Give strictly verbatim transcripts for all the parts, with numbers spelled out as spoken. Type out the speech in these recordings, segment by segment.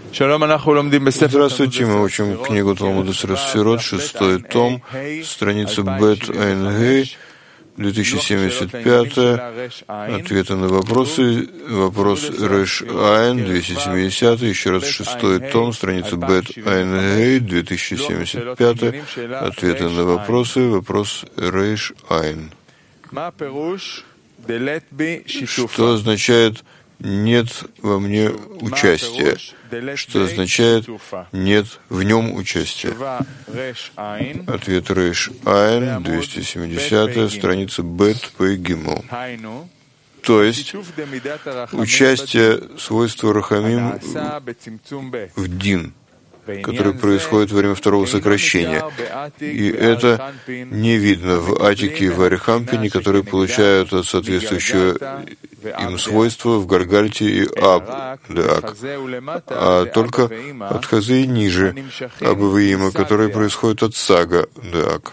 Здравствуйте, мы учим книгу Талмуда Сферот, шестой том, страница Бет Айн Гей, две тысячи семьдесят пять, ответы на вопросы, вопрос Реш Айн, двести семьдесят, еще раз шестой том, страница Бет Айн Гей, две тысячи семьдесят пять, ответы на вопросы, вопрос Реш Айн. Что означает «нет во мне участия»? Что означает «нет в нем участия»? Ответ Реш Айн, двести семьдесят, страница Бет Пей Гимел. То есть участие свойства Рахамим в Дин, который происходит во время второго сокращения. И это не видно в Атике и в Арихампине, которые получают от соответствующего им свойства в Гаргальте и Аб, Деак, а только от Хазы ниже Абавиима, которые происходят от Сага, Деак.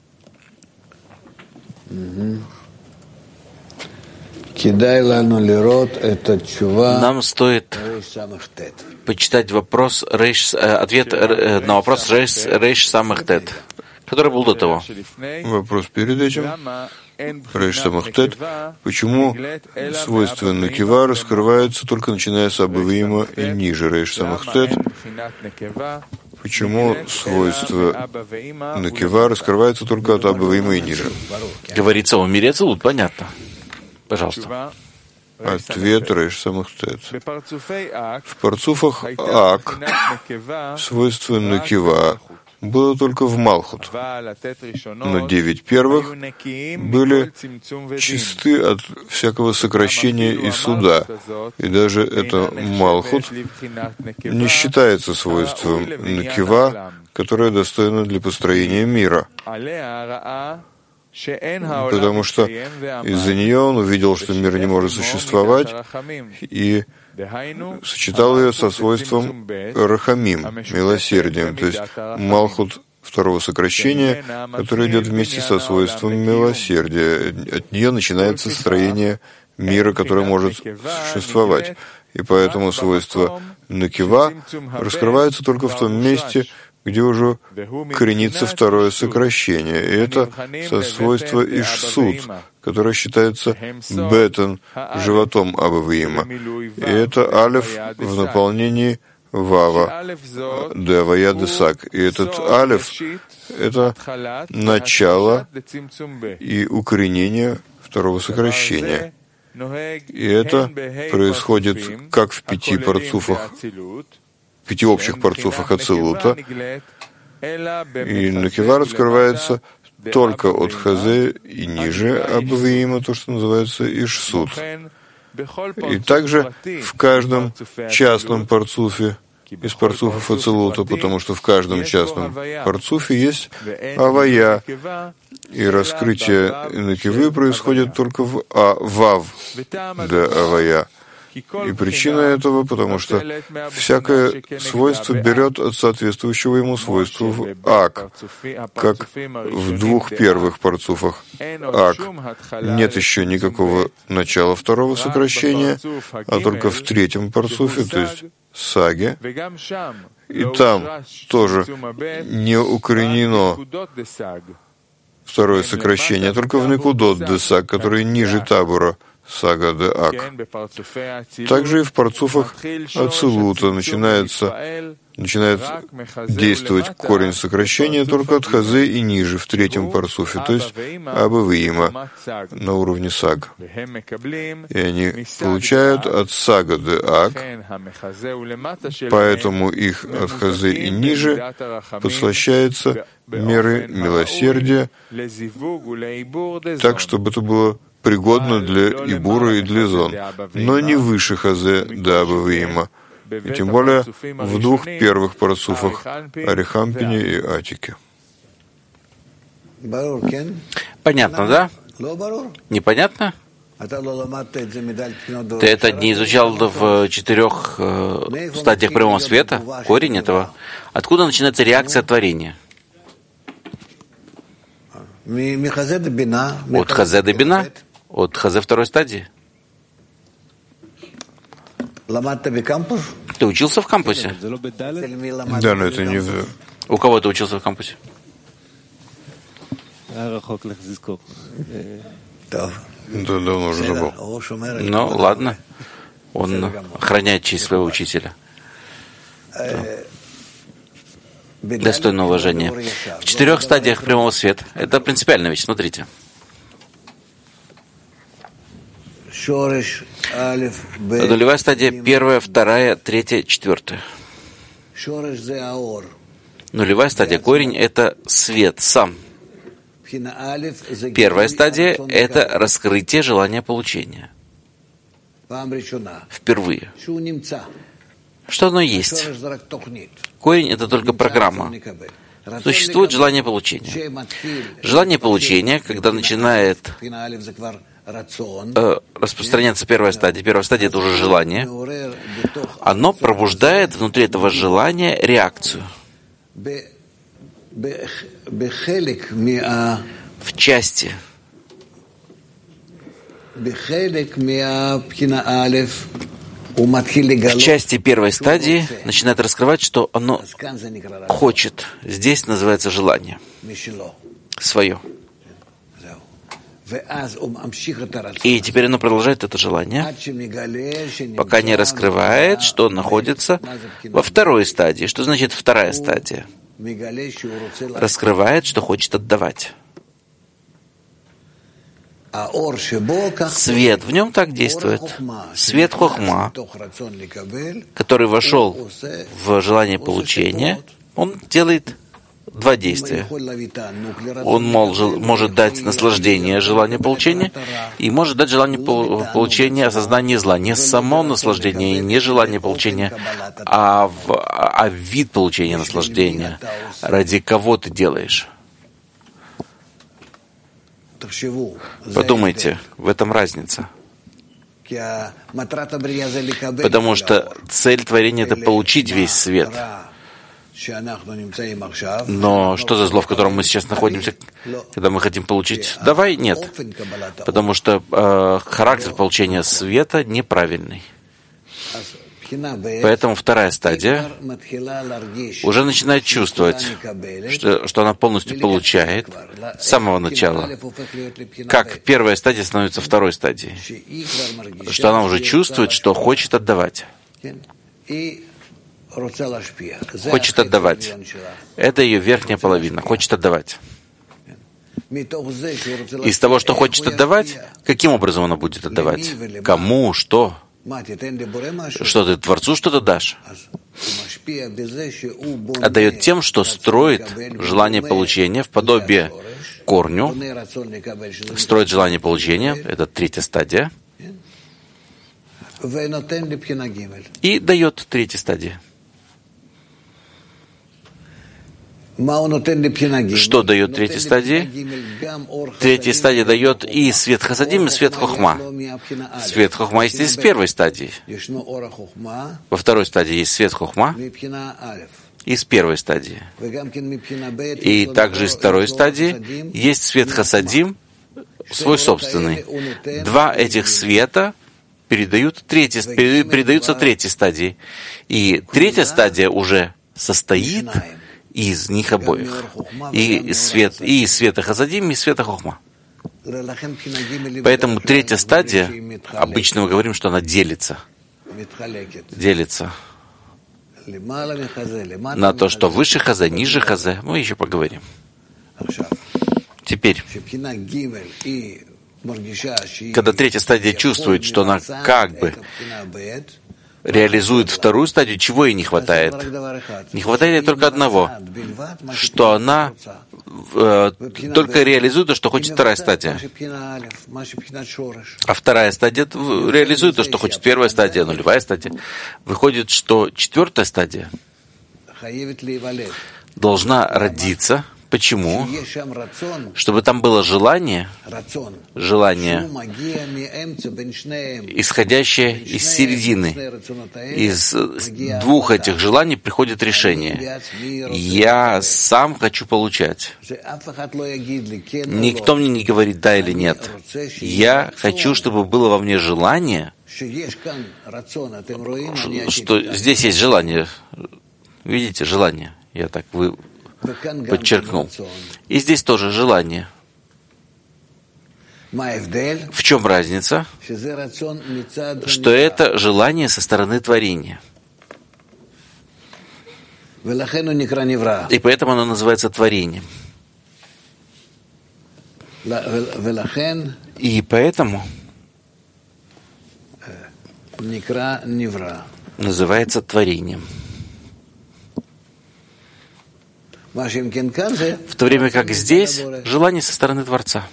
Нам стоит почитать вопрос, рейш, ответ на вопрос Рейш, рейш Самых Тет, который был до того. Вопрос перед этим. Рейш Самых Тет. Почему свойство Накива раскрывается только начиная с Абавиима и ниже Рейш Самых Тет? Почему свойство Накива раскрывается только от Абавиима и ниже? Говорится о мире Ацилут, понятно. Пожалуйста. Ответ Рейш Самых Тет. В парцуфах Ак свойство Накива было только в Малхут, но девять первых были чисты от всякого сокращения и суда, и даже это Малхут не считается свойством Накива, которое достойно для построения мира, потому что из-за нее он увидел, что мир не может существовать, и сочетал ее со свойством Рахамим, милосердием, то есть Малхут второго сокращения, которое идет вместе со свойством милосердия. От нее начинается строение мира, которое может существовать. И поэтому свойство Накива раскрывается только в том месте, где уже коренится второе сокращение. И это со свойства Ишсут, которое считается Бетен, животом Абавиима. И это Алеф в наполнении Вава, Девая Десак. И этот Алеф — это начало и укоренение второго сокращения. И это происходит как в пяти парцуфах, в пяти общих парцуфах Ацилута, и Накива раскрывается только от Хазе и ниже Абавиима, то, что называется Ишсут. И также в каждом частном парцуфе из парцуфов Ацилута, потому что в каждом частном парцуфе есть Авая, и раскрытие Накивы происходит только в а, Вав для Авая. И причина этого, потому что всякое свойство берет от соответствующего ему свойства в Ак, как в двух первых парцуфах Ак. Нет еще никакого начала второго сокращения, а только в третьем парцуфе, то есть Саге, и там тоже не укоренено второе сокращение, а только в Некудот Десак, который ниже табора Сага де Ак. Также и в парцуфах Ацилута начинается, начинает действовать корень сокращения только от Хазе и ниже, в третьем парцуфе, то есть Абавиима, на уровне Саг. И они получают от Сага де Ак, поэтому их от Хазе и ниже подслащается меры милосердия, так, чтобы это было пригодно для Ибура и для Зон, но не выше Хазе до Абавиима, и тем более в двух первых парцуфах Арихампине и Атике. Понятно, да? Непонятно? Ты это не изучал в четырех э, стадиях прямого света? Корень этого? Откуда начинается реакция творения? От Хазе до Бина? От Хазе второй стадии? Ты учился в кампусе? Да, но это не в... У кого ты учился в кампусе? Да, давно уже забыл. Ну, ладно. Он охраняет честь своего учителя. Да. Достойно уважения. В четырех стадиях прямого света. Это принципиальная вещь. Смотрите. Нулевая стадия, первая, вторая, третья, четвертая. Нулевая стадия, корень — это свет сам. Первая стадия — это раскрытие желания получения. Впервые. Что оно есть? Корень — это только программа. Существует желание получения. Желание получения, когда начинает э, распространяться первая стадия, первая стадия — это уже желание, оно пробуждает внутри этого желания реакцию. В части В части первой стадии начинает раскрывать, что оно хочет. Здесь называется желание. Свое. И теперь оно продолжает это желание, пока не раскрывает, что он находится во второй стадии. Что значит вторая стадия? Раскрывает, что хочет отдавать. Свет в нем так действует. Свет хохма, который вошел в желание получения, он делает два действия. Он может, может дать наслаждение желания получения и может дать желание получения осознания зла. Не само наслаждение, не желание получения, а, в, а вид получения наслаждения. Ради кого ты делаешь? Подумайте, в этом разница. Потому что цель творения — это получить весь свет. Но что за зло, в котором мы сейчас находимся, когда мы хотим получить? Давай, нет. Потому что э, характер получения света неправильный. Поэтому вторая стадия уже начинает чувствовать, что, что она полностью получает с самого начала. Как первая стадия становится второй стадией. Что она уже чувствует, что хочет отдавать. Хочет отдавать. Это ее верхняя половина. Хочет отдавать. Из того, что хочет отдавать, каким образом она будет отдавать? Кому? Что? Что ты Творцу что-то дашь? Отдает тем, что строит желание получения в подобие корню, строит желание получения, это третья стадия, и дает третья стадия. Что дает третья стадия? Третья стадия дает и свет хасадим, и свет хохма. Свет хохма есть из первой стадии. Во второй стадии есть свет хохма из первой стадии. И также из второй стадии есть свет хасадим, свой собственный. Два этих света передают третьей, передаются третьей стадии. И третья стадия уже состоит из них обоих. И свет, и света хасадим, и света хохма. Поэтому третья стадия, обычно мы говорим, что она делится. Делится на то, что выше хазе, ниже хазе. Мы еще поговорим. Теперь, когда третья стадия чувствует, что она как бы реализует вторую стадию, чего ей не хватает? Не хватает ей только одного, что она э, только реализует то, что хочет вторая стадия. А вторая стадия реализует то, что хочет первая стадия, нулевая стадия. Выходит, что четвертая стадия должна родиться. Почему? Чтобы там было желание, желание, исходящее из середины. Из двух этих желаний приходит решение. Я сам хочу получать. Никто мне не говорит да или нет. Я хочу, чтобы было во мне желание что здесь есть желание. Видите, желание. Я так вы подчеркнул. И здесь тоже желание. В чем разница? Что это желание со стороны творения. И поэтому оно называется творением. И поэтому называется творением. В то время как здесь желание со стороны Творца.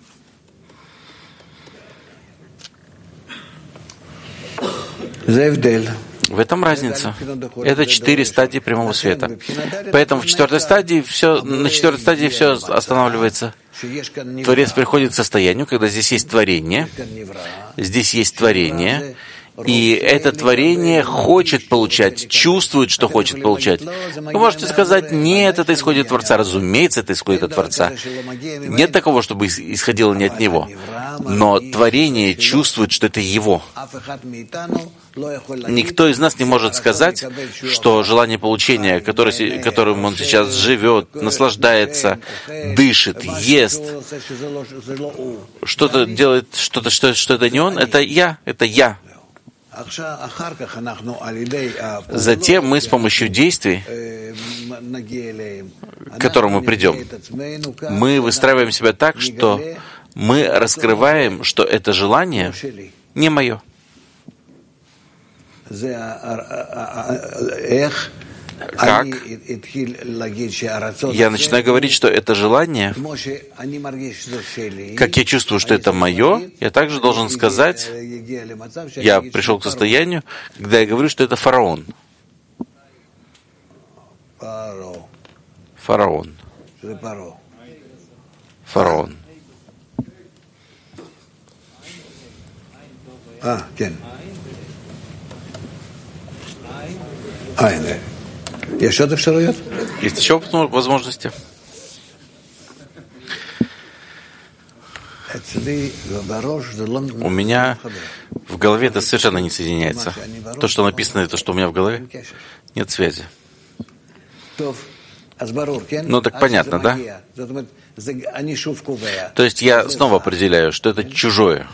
В этом разница. Это четыре стадии прямого света. Поэтому в четвертой стадии все, на четвертой стадии все останавливается. Творец приходит к состоянию, когда здесь есть творение, здесь есть творение, и это творение хочет получать, чувствует, что хочет получать. Вы можете сказать, нет, это исходит от Творца. Разумеется, это исходит от Творца. Нет такого, чтобы исходило не от Него. Но творение чувствует, что это Его. Никто из нас не может сказать, что желание получения, которое, которым он сейчас живет, наслаждается, дышит, ест, что-то делает, что-то, что, что это не он, это я, это я. Затем мы с помощью действий, к которым мы придем, мы выстраиваем себя так, что мы раскрываем, что это желание не мое. Как я начинаю говорить, что это желание, как я чувствую, что это мое, я также должен сказать, я пришел к состоянию, когда я говорю, что это фараон. Фараон. Фараон. А, הנה. יש עוד אפשרויות? Есть еще возможности? У меня в голове это совершенно не соединяется. То, что написано, и то, что у меня в голове, нет связи. Ну, так понятно, да? То есть я снова определяю, что это чужое.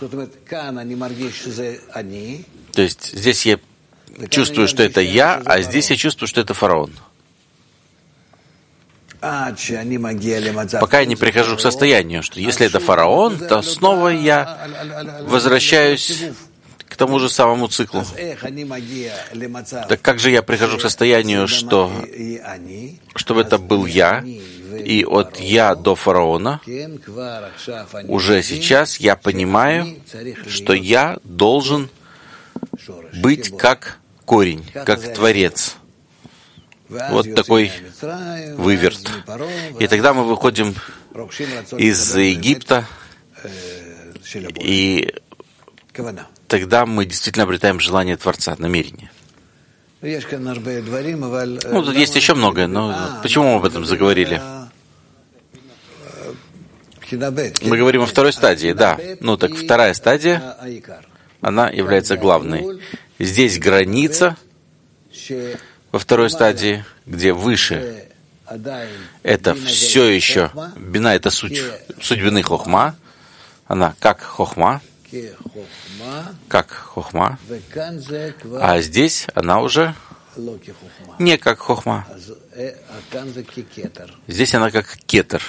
То есть здесь я чувствую, что это я, а здесь я чувствую, что это фараон. Пока я не прихожу к состоянию, что если это фараон, то снова я возвращаюсь к тому же самому циклу. Так как же я прихожу к состоянию, что чтобы это был я, и от я до фараона, уже сейчас я понимаю, что я должен быть как корень, как Творец. Вот такой выверт. И тогда мы выходим из Египта, и тогда мы действительно обретаем желание Творца, намерение. Ну, тут есть еще многое, но почему мы об этом заговорили? Мы говорим о второй стадии, да. Ну, так вторая стадия, она является главной. Здесь граница во второй стадии, где выше это все еще, бина — это суть, суть бины хохма, она как хохма, как хохма, а здесь она уже не как хохма. Здесь она как кетер,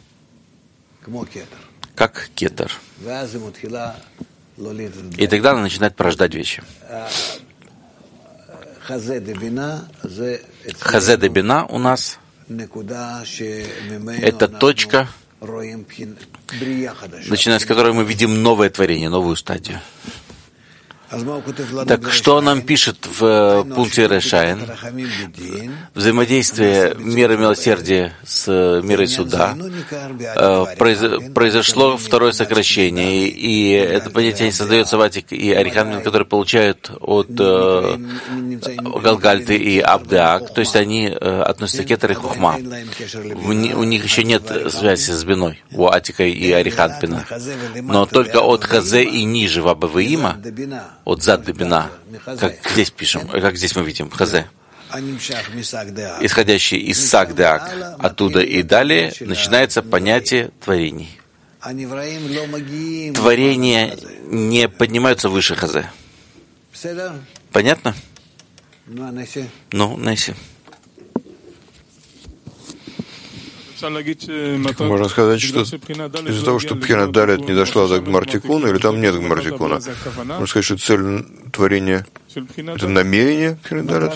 как кетер. И тогда она начинает порождать вещи. Хазе де бина у нас это точка, начиная с которой мы видим новое творение, новую стадию. Так что он нам пишет в пункте Решайн? Взаимодействие мира милосердия с миром суда произошло второе сокращение, и это понятие создается Ватик и Ариханпин, которые получают от Галгальты и Абдеак, то есть они относятся к Кетер и Хохма. У них еще нет связи с Биной, у Атика и Ариханпина, но только от Хазе и ниже в Абаваима от зад до бина, как здесь пишем, как здесь мы видим, хазе, исходящий из сагдеак, оттуда и далее начинается понятие творений. Творения не поднимаются выше хазе. Понятно? Ну, Несси. Можно сказать, что из-за того, что Пхина Далет не дошла до Гмартикуна, или там нет Гмартикуна, можно сказать, что цель творения — это намерение Пхина Далет.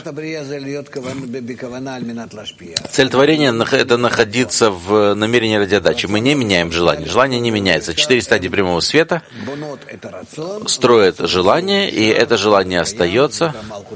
Цель творения — это находиться в намерении ради отдачи. Мы не меняем желание. Желание не меняется. Четыре стадии прямого света строят желание, и это желание остается.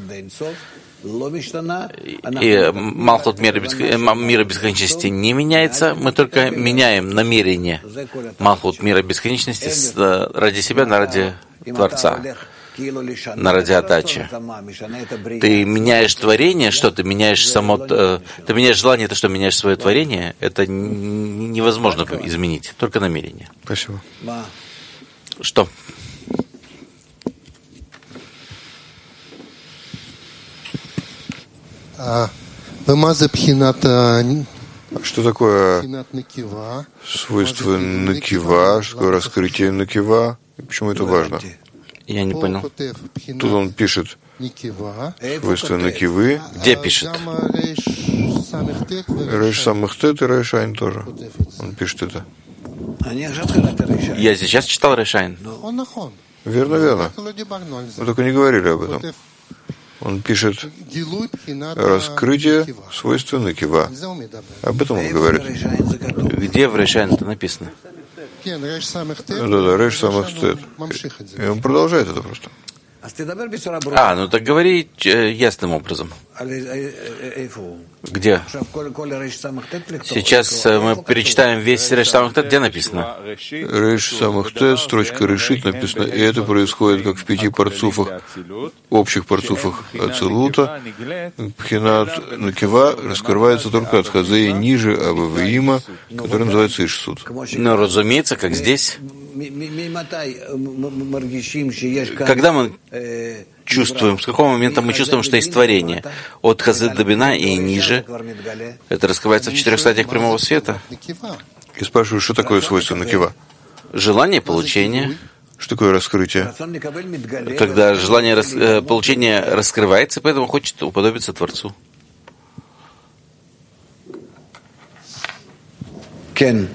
И Малхут мира, мира бесконечности не меняется, мы только меняем намерение Малхут мира бесконечности ради себя, на ради Творца, на ради отдачи. Ты меняешь творение, что ты меняешь само, ты меняешь желание, то, что меняешь свое творение, это невозможно изменить, только намерение. Спасибо. Что? Что такое свойство накива, что такое раскрытие накива, и почему это важно? Я не понял. Тут он пишет свойство накивы. Где пишет? Рейш самых тет и Рейшайн тоже. Он пишет это. Я сейчас читал Рейшайн. Верно, верно. Мы только не говорили об этом. Он пишет раскрытие свойства накива. Об этом он говорит. Где в Рейшайн это написано? Да-да, Рейш самых тет. И он продолжает это просто. А, ну так говори ясным образом. Где? Сейчас мы перечитаем весь Рейш самых тет. Где написано? Рейш самых тет, строчка решит написано, и это происходит как в пяти парцуфах, общих парцуфах Ацилута. Пхинат накива раскрывается только от Хазеи ниже Абавиима, который называется Ишсуд. Ну, разумеется, как здесь. Когда мы чувствуем, с какого момента мы чувствуем, что есть творение? От Хазы до Бина и ниже. Это раскрывается в четырех стадиях прямого света. И спрашиваю, что такое свойство накива? Желание получения. Что такое раскрытие? Когда желание рас... получения раскрывается, поэтому хочет уподобиться Творцу. Кен.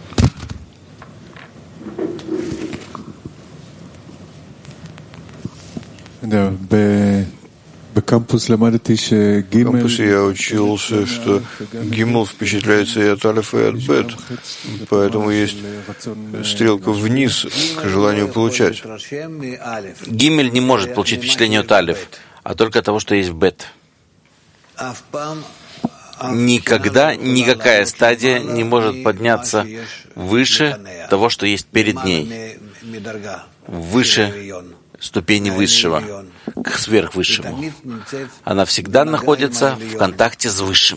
В кампусе я учился, что гимл впечатляется и от алифа, и от бет. Поэтому есть стрелка вниз к желанию получать. Гимель не может получить впечатление от алиф, а только от того, что есть в бет. Никогда никакая стадия не может подняться выше того, что есть перед ней, выше ступени высшего, к сверхвысшему. Она всегда находится в контакте с высшим.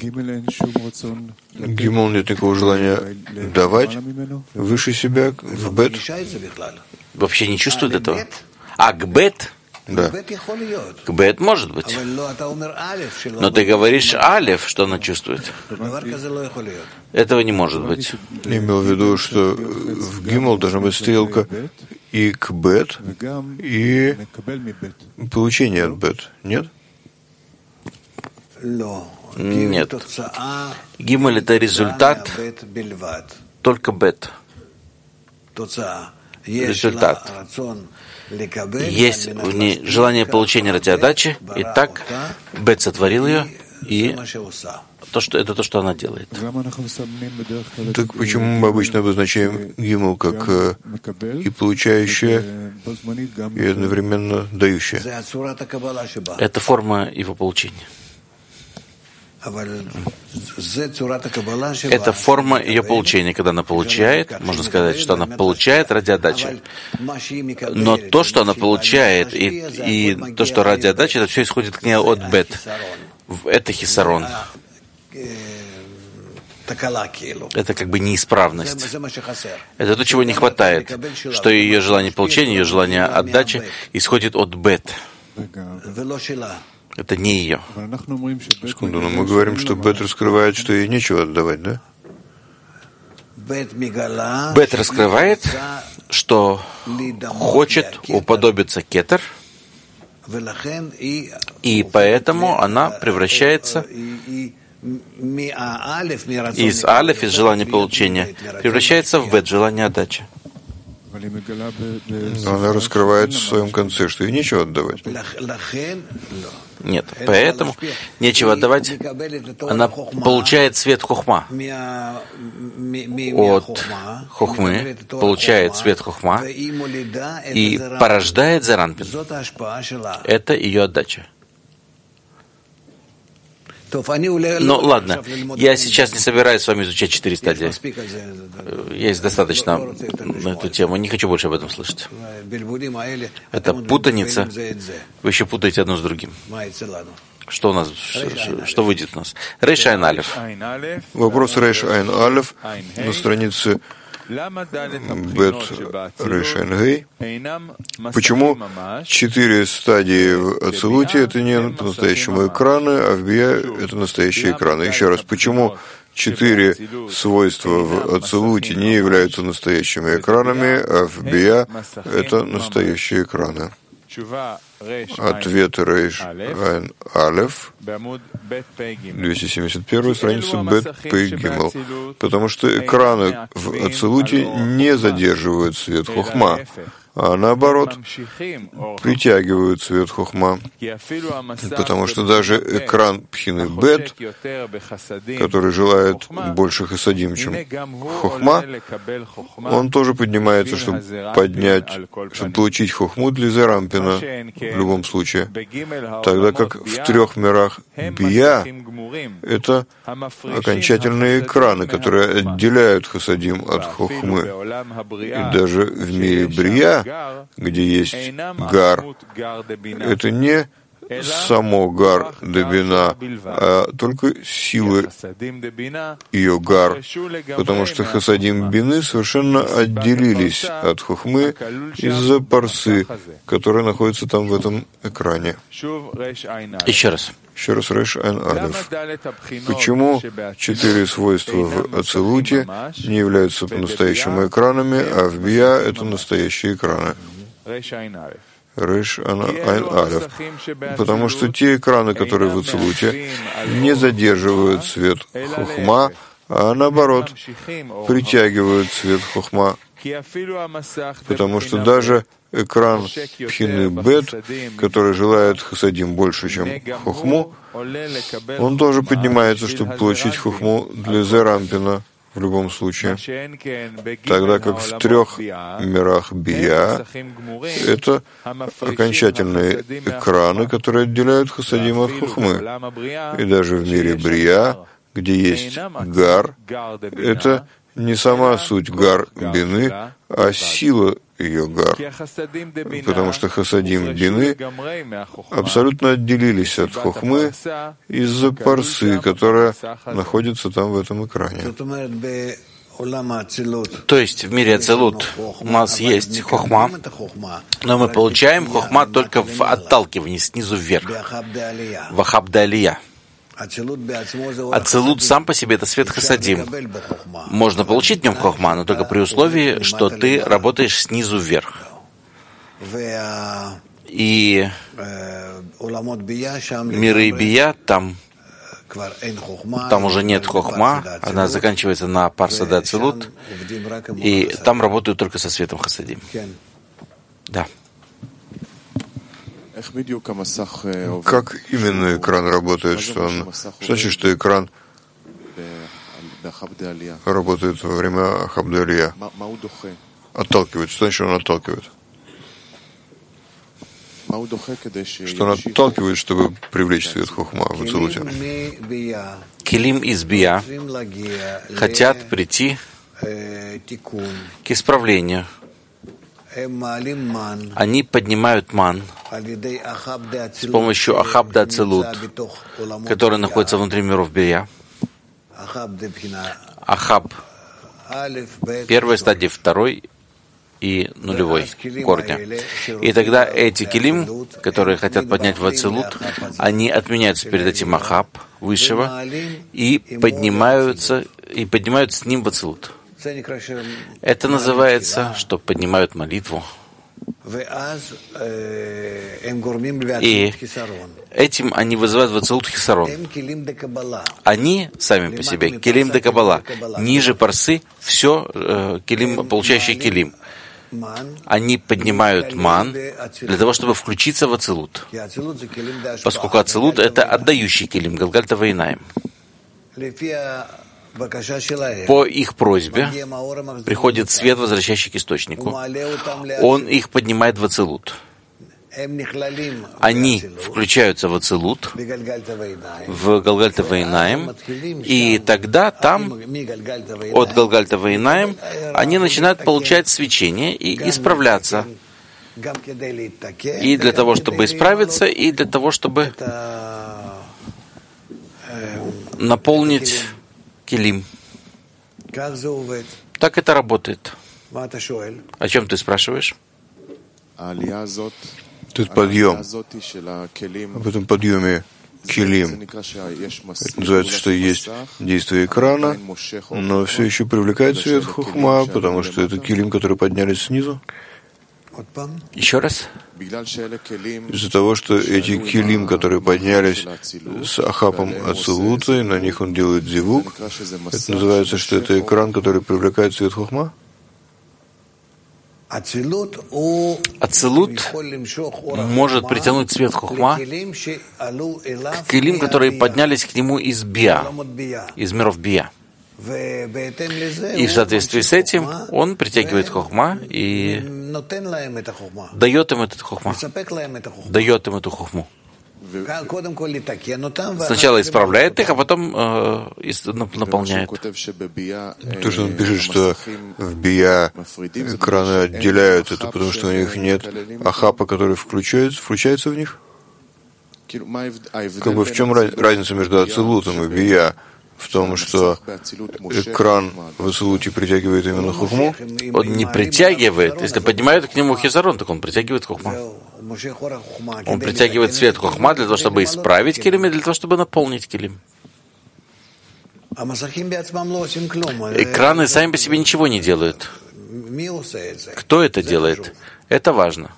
Гимл нет никакого желания давать выше себя, в бет. Вообще не чувствует этого? А к бет? Да. К бет может быть. Но ты говоришь алиф, что она чувствует. Этого не может быть. Я имел в виду, что в гимл должна быть стрелка и к бет, и получение от бет. Нет? Нет. Гимель — это результат только бет. Результат. Есть в ней желание получения ради отдачи, и так бет сотворил ее, и то, что, это то, что она делает. Так почему мы обычно обозначаем гимл как и получающее, и одновременно дающее? Это форма его получения. Это форма ее получения, когда она получает, можно сказать, что она получает ради отдачи. Но то, что она получает, и, и то, что ради отдачи, это все исходит к ней от бет. Это хисарон. Это как бы неисправность. Это то, чего не хватает, что ее желание получения, ее желание отдачи исходит от бет. Это не ее. Секунду, но мы говорим, что бет раскрывает, что ей нечего отдавать, да? Бет раскрывает, что хочет уподобиться кетер, и поэтому она превращается из алеф, из желания получения, превращается в бет, желание отдачи. Но она раскрывает в своем конце, что ей нечего отдавать. Нет, поэтому нечего отдавать. Она получает свет хохма. От хохмы получает свет хохма и порождает заранпин. Это ее отдача. Ну ладно, я сейчас не собираюсь с вами изучать четыре стадии. Есть достаточно на эту тему, не хочу больше об этом слышать. Это путаница. Вы еще путаете одно с другим. Что у нас, что, что выйдет у нас? Рейш Айн Алеф. Вопрос Рейш Айн Алеф на странице Бет Рейш Айн Гей. Почему четыре стадии в Ацилуте — это не по-настоящему экраны, а в Бия — это настоящие экраны? Еще раз, почему четыре свойства в Ацилуте не являются настоящими экранами, а в Бия — это настоящие экраны? Ответ Рейш Айн Алеф, двести семьдесят первая страница, Бет Пей Гимел. Потому что экраны в Ацилуте не задерживают свет хохма, а наоборот, притягивают свет хохма. Потому что даже экран Пхины Бет, который желает больше хасадим, чем хохма, он тоже поднимается, чтобы поднять, чтобы получить хохму для зарампина в любом случае. Тогда как в трех мирах Бия это окончательные экраны, которые отделяют хасадим от хохмы. И даже в мире Брия, где есть гар, это не само гар дебина, а только силы ее гар, потому что хасадим бины совершенно отделились от хохмы из-за парсы, которая находится там в этом экране. Еще раз. Еще раз Рейш Айн Алеф. Почему четыре свойства в Ацилуте не являются по-настоящему экранами, а в Бия это настоящие экраны? Рейш Айн Алеф. Потому что те экраны, которые в Ацилуте, не задерживают свет хохма, а наоборот, притягивают свет хохма. Потому что даже экран Пхины Бет, который желает хасадим больше, чем хохму, он тоже поднимается, чтобы получить хохму для зарампина в любом случае. Тогда как в трех мирах Бия это окончательные экраны, которые отделяют хасадим от хохмы. И даже в мире Брия, где есть гар, это не сама суть гар бины, а сила ее гар. Потому что хасадим бины абсолютно отделились от хохмы из-за парсы, которая находится там в этом экране. То есть в мире Ацилут у нас есть хохма, но мы получаем хохма только в отталкивании снизу вверх, в ахабда алия. Ацилут сам по себе — это свет хасадим. Можно получить в нем хохма, но только при условии, что ты работаешь снизу вверх. И миры Бия, там, там уже нет хохма, она заканчивается на парса де Ацилут, и там работают только со светом хасадим. Да. Как именно экран работает? Что он, что значит, что экран работает во время ахабда алия? Отталкивает. Что значит, он отталкивает? Что он отталкивает, чтобы привлечь свет хохма в Ацилуте? Келим из Бия хотят прийти к исправлению. Они поднимают ман с помощью ахабда ацилут, который находится внутри миров Бия. Ахаб первой стадии, второй и нулевой корня. И тогда эти келим, которые хотят поднять в ацилут, они отменяются перед этим Ахаб высшего и поднимаются, и поднимают с ним в ацилут. Это называется, что поднимают молитву. И этим они вызывают в ацилут хисарон. Они сами по себе, келим де кабала, ниже парсы, все э, келим, получающие келим. Они поднимают ман для того, чтобы включиться в ацилут. Поскольку ацилут — это отдающий келим, галгальта вейнаим. По их просьбе приходит свет, возвращающий к источнику. Он их поднимает в ацилут. Они включаются в ацилут, в галгальта вейнаим, и тогда там, от галгальта вейнаим, они начинают получать свечение и исправляться. И для того, чтобы исправиться, и для того, чтобы наполнить келим. Так это работает. О чем ты спрашиваешь? Этот подъем, об этом подъеме келим, это называется, что есть действие экрана, но все еще привлекает свет хохма, потому что это келим, которые поднялись снизу. Еще раз. Из-за того, что эти келим, которые поднялись с ахапом ацилута, и на них он делает зивук, это называется, что это экран, который привлекает свет хохма? Ацилут может притянуть свет хохма к келим, которые поднялись к нему из бия, из миров бия. И в соответствии с этим он притягивает хохма и дает им этот хохма, дает им эту хохму. Сначала исправляет их, а потом э, наполняет. То, что он пишет, что в бия экраны отделяют это, потому что у них нет ахапа, который включается, включается в них? Как бы в чем разница между ацилутом и бия? В том, что экран в ацилуте притягивает именно хохму? Он не притягивает. Если поднимают к нему хисарон, так он притягивает хохма. Он притягивает свет хохма для того, чтобы исправить келим, и для того, чтобы наполнить келим. Экраны сами по себе ничего не делают. Кто это делает? Это важно.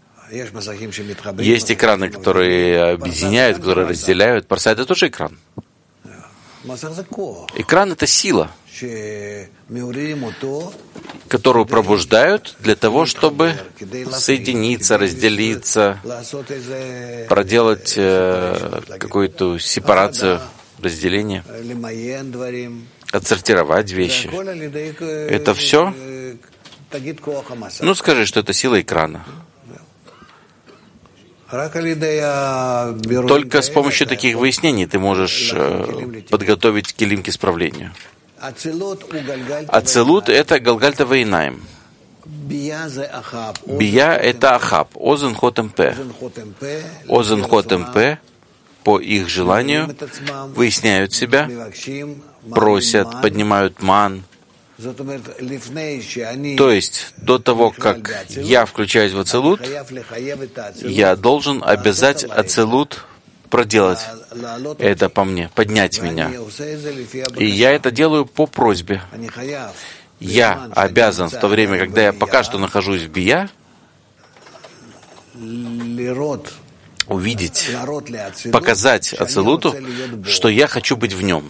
Есть экраны, которые объединяют, которые разделяют. Парса — это тоже экран. Экран — это сила, которую пробуждают для того, чтобы соединиться, разделиться, проделать э, какую-то сепарацию, разделение, отсортировать вещи. Это все? Ну, скажи, что это сила экрана. Только с помощью таких выяснений ты можешь э, подготовить келим к исправлению. Ацилут — это галгальта вейнаим. Бия — это ахаб. Озен хот мп. Озен хот мп по их желанию выясняют себя, просят, поднимают ман. То есть, до того, как я включаюсь в ацилут, я должен обязать ацилут проделать это по мне, поднять меня. И я это делаю по просьбе. Я обязан в то время, когда я пока что нахожусь в бия, увидеть, показать ацилуту, что я хочу быть в нем.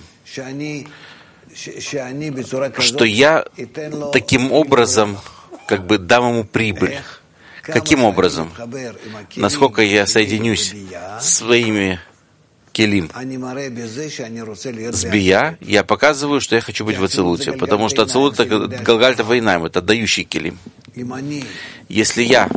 Что я таким образом как бы дам ему прибыль. Каким образом? Насколько я соединюсь с своими келим с бия, я показываю, что я хочу быть в ацилуте, потому что ацилут — это галгальта вейнаим, это дающий келим. Если я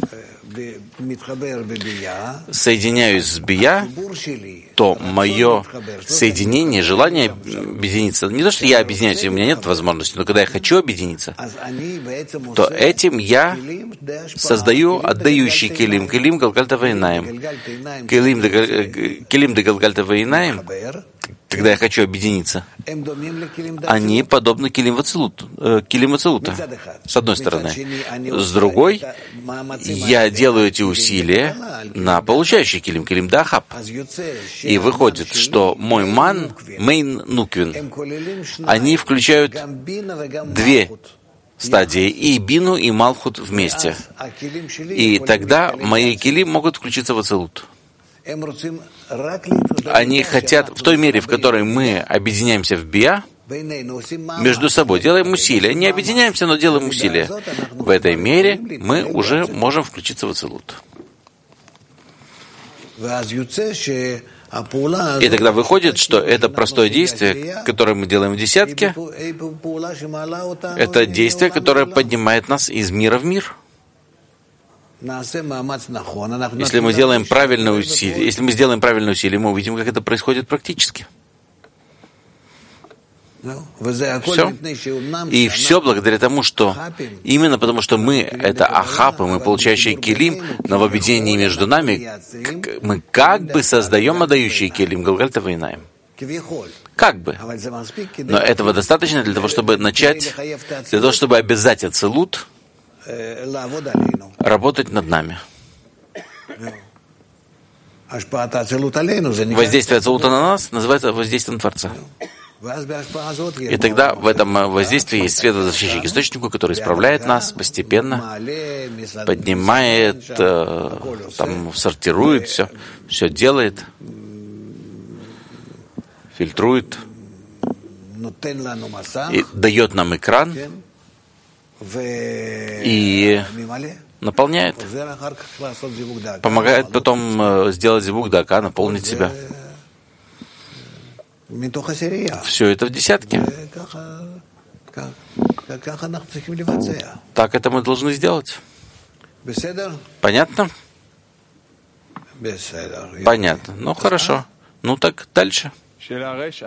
соединяюсь с бия, то мое соединение, желание объединиться, не то, что я объединяюсь, у меня нет возможности, но когда я хочу объединиться, то этим я создаю отдающий келим, келим галгальта вейнаим. Келим де галгальта вейнаим, когда я хочу объединиться, они подобны килим вацилут, э, килим вацилута, с одной стороны. С другой, я делаю эти усилия на получающий килим, килим дахаб. И выходит, что мой ман, мейн нуквин, они включают две стадии, и бину, и малхут вместе. И тогда мои килим могут включиться в ацилут. Они хотят, в той мере, в которой мы объединяемся в биа, между собой делаем усилия. Не объединяемся, но делаем усилия. В этой мере мы уже можем включиться в ацилут. И тогда выходит, что это простое действие, которое мы делаем в десятке, это действие, которое поднимает нас из мира в мир. Если мы делаем правильное усилие, если мы сделаем правильное усилие, мы увидим, как это происходит практически. Все. И все благодаря тому, что именно потому, что мы это ахапы, мы получающие килим, но в объединении между нами мы как бы создаем отдающие килим, галгальта вейнаем. Как бы. Но этого достаточно для того, чтобы начать, для того, чтобы обязать ацилут работать над нами. Воздействие ацилута на нас называется воздействием Творца. И тогда в этом воздействии есть светозащитный источник, который исправляет нас постепенно, поднимает, там, сортирует все, все делает, фильтрует и дает нам экран и наполняет, помогает потом сделать зивук дака, наполнить себя. Все это в десятке. Так это мы должны сделать. Понятно? Понятно. Ну, хорошо. Ну, так дальше. Реш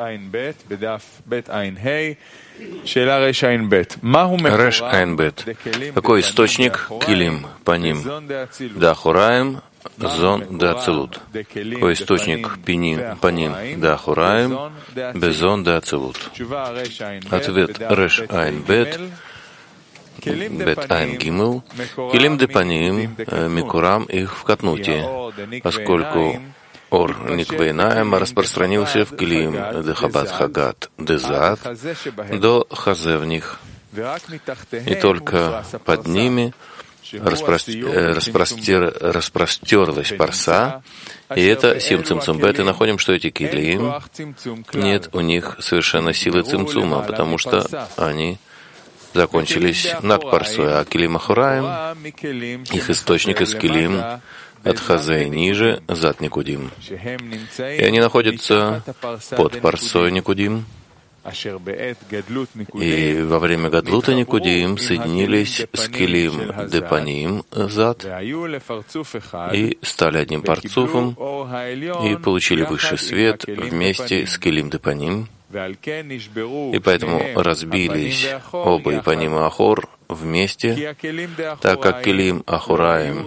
Айнбет. Какой источник? Килим, по ним. Да, хураем. Зон да ацилут. Какой источник пиним, по ним, да хураем, безон да ацилут. Ответ реш айн бет, бет айн гимл, килим де паним, микурам их в катнуте, поскольку ор никвейнаем распространился в килим де хабат хагат де зад до хазе в них. И только под ними Распростер, распростер, распростерлась парса, и это сим цимцум бет, и находим, что эти килим, нет у них совершенно силы цимцума, потому что они закончились над парсой, а килим ахураем, их источник из килим, от хазы ниже, зад никудим. И они находятся под парсой никудим, и во время гадлута никудим соединились с килим депаним зад и стали одним парцуфом и получили высший свет вместе с килим депаним, и поэтому разбились оба ипаним и ахор вместе, так как килим ахураем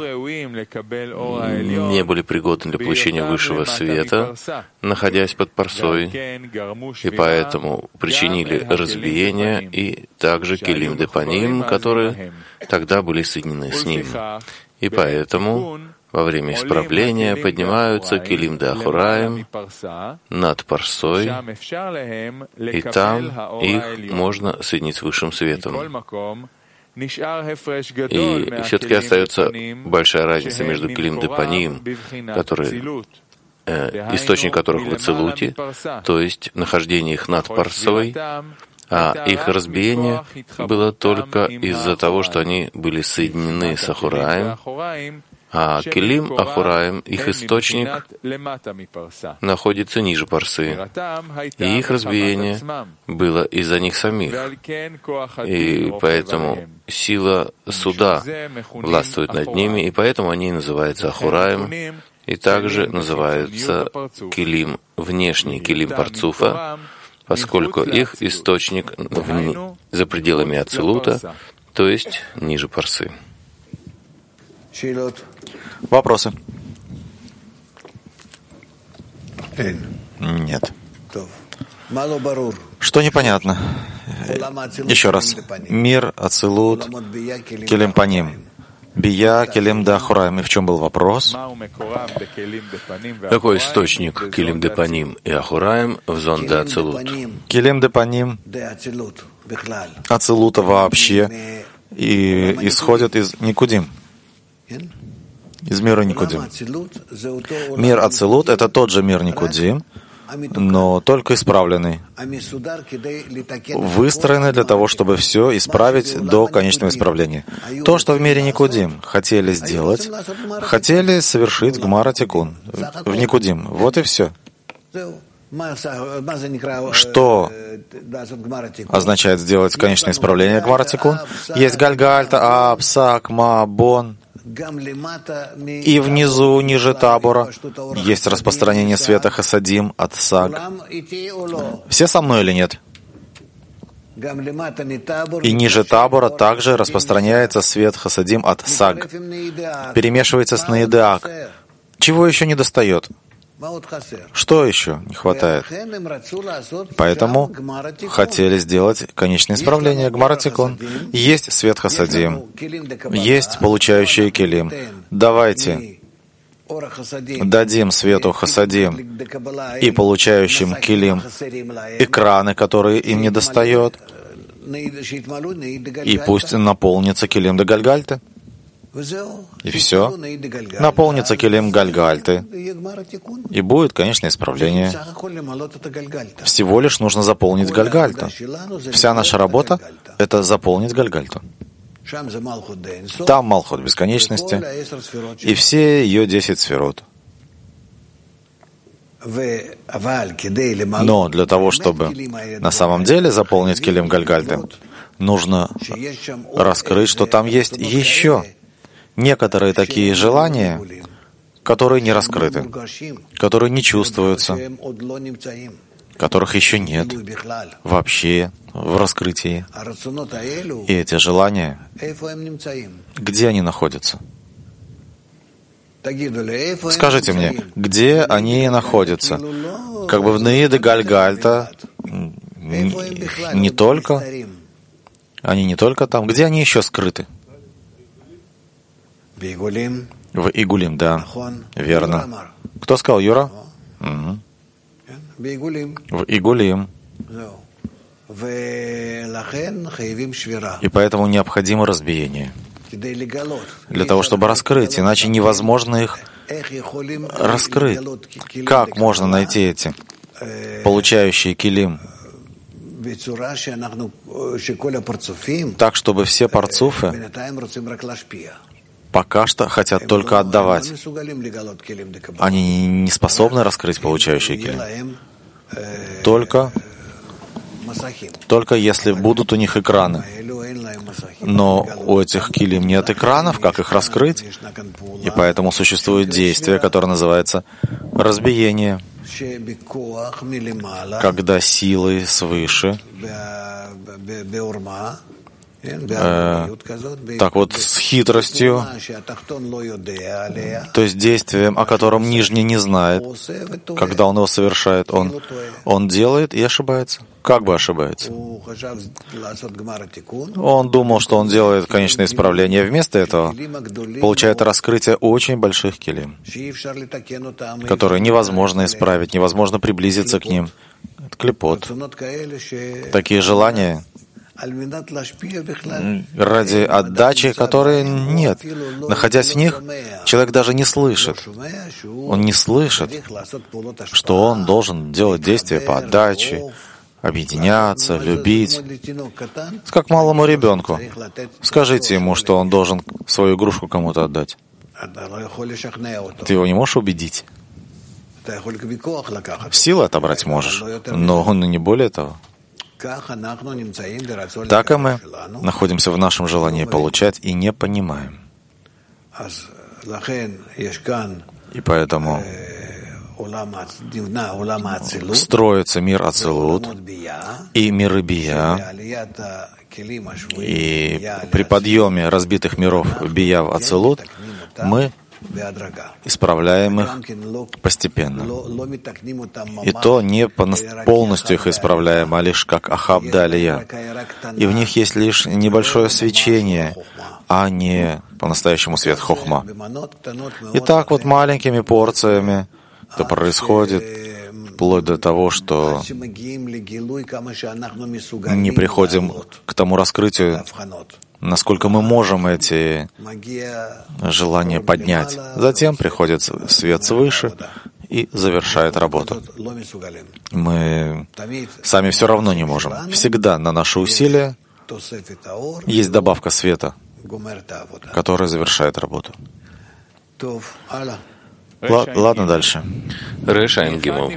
не были пригодны для получения высшего света, находясь под парсой, и поэтому причинили разбиение, и также килим депаним, которые тогда были соединены с ним. И поэтому во время исправления поднимаются килим де ахураем над парсой, и там их можно соединить с высшим светом. И все-таки остается большая разница между килим депаним, которые, э, источник которых в ацилуте, то есть нахождение их над парсой, а их разбиение было только из-за того, что они были соединены с ахураем, а килим ахураем, их источник, находится ниже парсы, и их разбиение было из-за них самих. И поэтому сила суда властвует над ними, и поэтому они называются ахураем, и также называются килим, внешний килим парцуфа, поскольку их источник в... за пределами ацилута, то есть ниже парсы. Вопросы? Нет. Что непонятно? Еще раз. Мир, Ацилут, Келем Паним. Бия, Келем де Ахураим. И в чем был вопрос? Какой источник Келем де Паним и Ахураим в зон де Ацилут? Келем де Паним, Ацилута вообще, и исходят из Никудим. Из мира Никудим. Мир Ацилут — это тот же мир Никудим, но только исправленный, выстроенный для того, чтобы все исправить до конечного исправления. То, что в мире Никудим хотели сделать, хотели совершить Гмара Тикун в Никудим. Вот и все. Что означает сделать конечное исправление Гмара Тикун? Есть Гальгальта, Аб, Сак, Ма, Бон. И внизу, ниже табора, есть распространение света Хасадим от Саг. Все со мной или нет? И ниже табора также распространяется свет Хасадим от Саг. Перемешивается с Наидеак. Чего еще не достает? Что еще не хватает? Поэтому хотели сделать конечное исправление Гмара Тикун. Есть свет Хасадим, есть получающие Келим. Давайте дадим свету Хасадим и получающим Келим экраны, которые им не достает, и пусть наполнится Келим де Гальгальты. И все. Наполнится Келем Гальгальты. И будет, конечно, исправление. Всего лишь нужно заполнить Гальгальту. Вся наша работа — это заполнить Гальгальту. Там Малхут бесконечности и все ее десять сферот. Но для того, чтобы на самом деле заполнить Келем Гальгальты, нужно раскрыть, что там есть еще некоторые такие желания, которые не раскрыты, которые не чувствуются, которых еще нет вообще в раскрытии. И эти желания, где они находятся? Скажите мне, где они находятся? Как бы в Наиде Гальгальта не, не только, они не только там, где они еще скрыты? В Игулим, да, верно. Кто сказал, Юра? Угу. В Игулим. И поэтому необходимо разбиение. Для того, чтобы раскрыть, иначе невозможно их раскрыть. Как можно найти эти получающие килим так, чтобы все парцуфы пока что хотят только отдавать. Они не способны раскрыть получающие килим. Только, только если будут у них экраны. Но у этих килим нет экранов, как их раскрыть? И поэтому существует действие, которое называется разбиение, когда силой свыше, Э, так вот, с хитростью, то есть действием, о котором нижний не знает, когда он его совершает, он, он делает и ошибается. Как бы ошибается? Он думал, что он делает конечное исправление, вместо этого получает раскрытие очень больших килим, которые невозможно исправить, невозможно приблизиться к ним. Это клепот. Такие желания, ради отдачи, которой нет. Находясь в них, человек даже не слышит. Он не слышит, что он должен делать действия по отдаче, объединяться, любить. Как малому ребенку. Скажите ему, что он должен свою игрушку кому-то отдать. Ты его не можешь убедить. Силы отобрать можешь, но он и не более того. Так и мы находимся в нашем желании получать и не понимаем. И поэтому строится мир Ацилут и миры Бия, и при подъеме разбитых миров Бия в Ацилут мы исправляем их постепенно. И то не полностью их исправляем, а лишь как Ахаб Далия. И в них есть лишь небольшое свечение, а не по-настоящему свет Хохма. И так вот маленькими порциями это происходит, вплоть до того, что не приходим к тому раскрытию, насколько мы можем эти желания поднять. Затем приходит свет свыше и завершает работу. Мы сами все равно не можем. Всегда на наши усилия есть добавка света, которая завершает работу. Ладно, дальше. Решайн Гимл.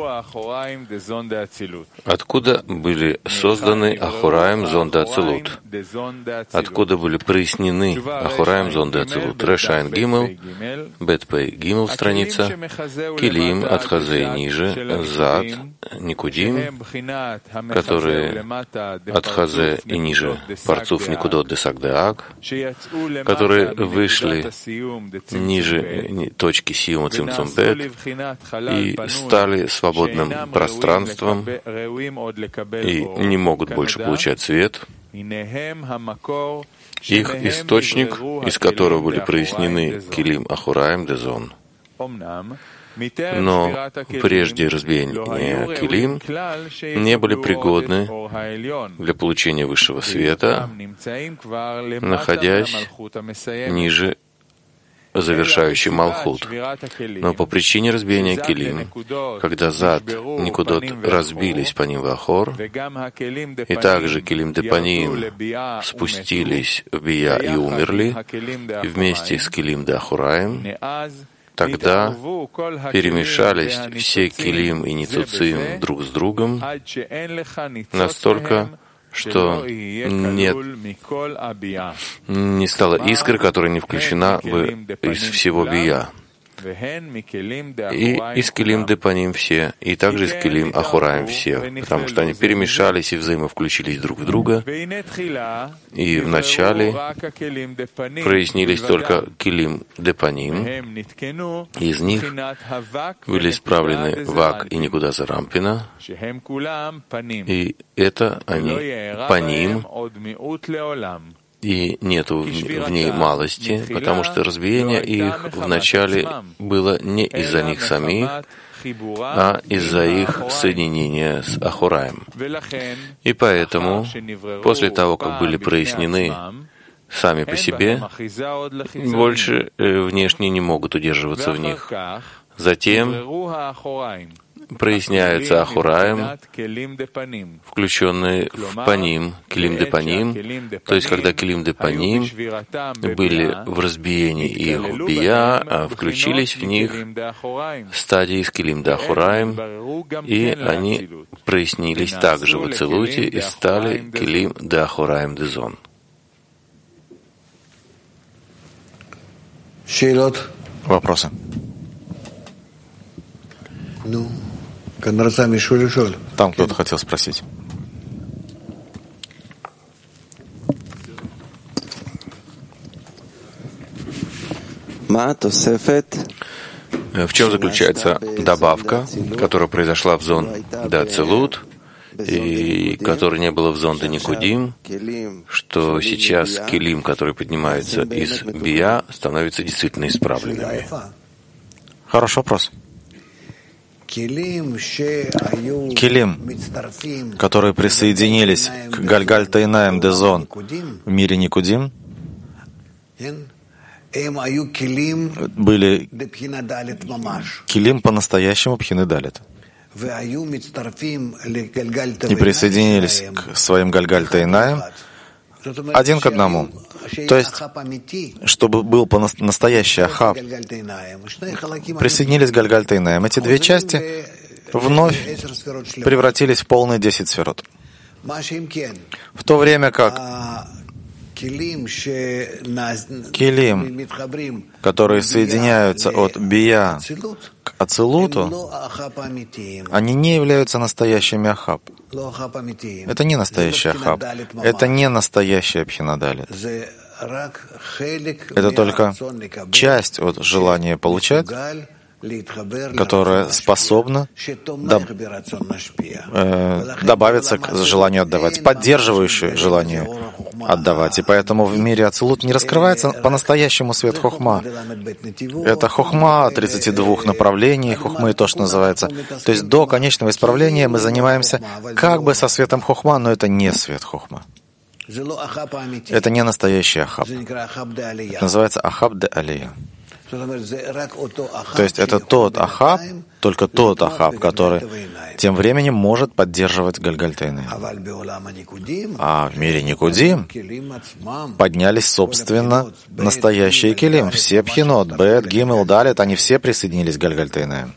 Откуда были созданы Ахураим, зонды Ацилут? Откуда были прояснены Ахураим, зонды Ацилут? Решайн Гимл, Бетпей Гимл, страница, Килим, Атхазей ниже, Зад, Никудим, которые Атхазе и ниже, Парцуф Никудот Десагдеак, которые вышли ниже точки Сиума Цимцум Бет и стали свободным пространством и не могут больше получать свет. Их источник, из которого были прояснены Килим Ахураим Дезон. Но прежде разбиения Килим не были пригодны для получения высшего света, находясь ниже завершающий Малхут. Но по причине разбиения Килим, когда Зад, Никудот разбились по ним в Ахор, и также Килим Депаним спустились в Бия и умерли, и вместе с Килим де Ахураим, тогда перемешались все Килим и Ницуцим друг с другом настолько, что нет, не стало искры, которая не включена бы из всего бия. И из Килим Депаним все, и также из Килим Ахураим все, потому что они перемешались и взаимовключились друг в друга. И вначале прояснились только Килим Депаним, из них были исправлены Вак и Никуда Зарампина, и это они Паним, и нету в ней малости, потому что разбиение их вначале было не из-за них самих, а из-за их соединения с Ахураем. И поэтому, после того, как были прояснены сами по себе, больше внешне не могут удерживаться в них. Затем проясняется Ахураим, включенный в Паним, Килим Депаним, то есть когда Килим Депаним были в разбиении их Бия, а включились в них стадии с Килим де Ахураим, и они прояснились также в Ацилуте и стали Килим де Ахураим Дезон. Вопросы? Ну, там кто-то хотел спросить. В чем заключается добавка, которая произошла в зон де Ацилут, и которой не было в зон де Никудим, что сейчас Килим, который поднимается из Бия, становятся действительно исправленными? Хороший вопрос. Килим, которые присоединились к Гальгаль-Тайнаем Дезон в мире Никудим, были Килим по-настоящему Пхины Далит. И присоединились к своим Гальгаль-Тайнаем один к одному. То есть, чтобы был настоящий Ахаб, присоединились к Гальгаль-Тайнаем. Эти две части вновь превратились в полные десять сферот. В то время как Килим, которые соединяются от Бия к Ацилуту, они не являются настоящими Ахаб. Это не настоящий Ахаб. Это не настоящая Пхина Далит. это только часть от желания получать, которая способна доб, э, добавиться к желанию отдавать, поддерживающее желание отдавать. И поэтому в мире Ацилут не раскрывается по-настоящему свет хохма. Это хохма тридцати двух направлений, хохмы то, что называется. То есть до конечного исправления мы занимаемся как бы со светом хохма, но это не свет хохма. Это не настоящий ахаб. Это называется ахаб де алия. То есть это тот ахаб, только тот ахаб, который тем временем может поддерживать Гальгальтейны. А в мире Никудим поднялись, собственно, настоящие килим. Все пхинот, бет, гимел, далит, они все присоединились к Гальгальтейны.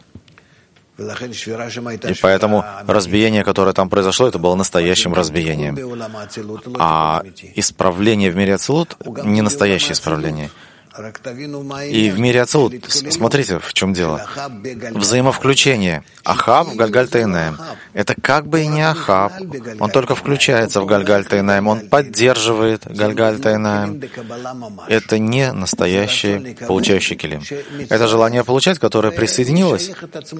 И поэтому разбиение, которое там произошло, это было настоящим разбиением. А исправление в мире Ацилут — не настоящее исправление. И в мире Ацилут, смотрите, в чем дело. Взаимовключение. Ахаб в Гальгальтейнаем. Это как бы и не Ахаб. Он только включается в Гальгальтейнаем, он поддерживает Гальгальтейнаем. Это не настоящий получающий килим. Это желание получать, которое присоединилось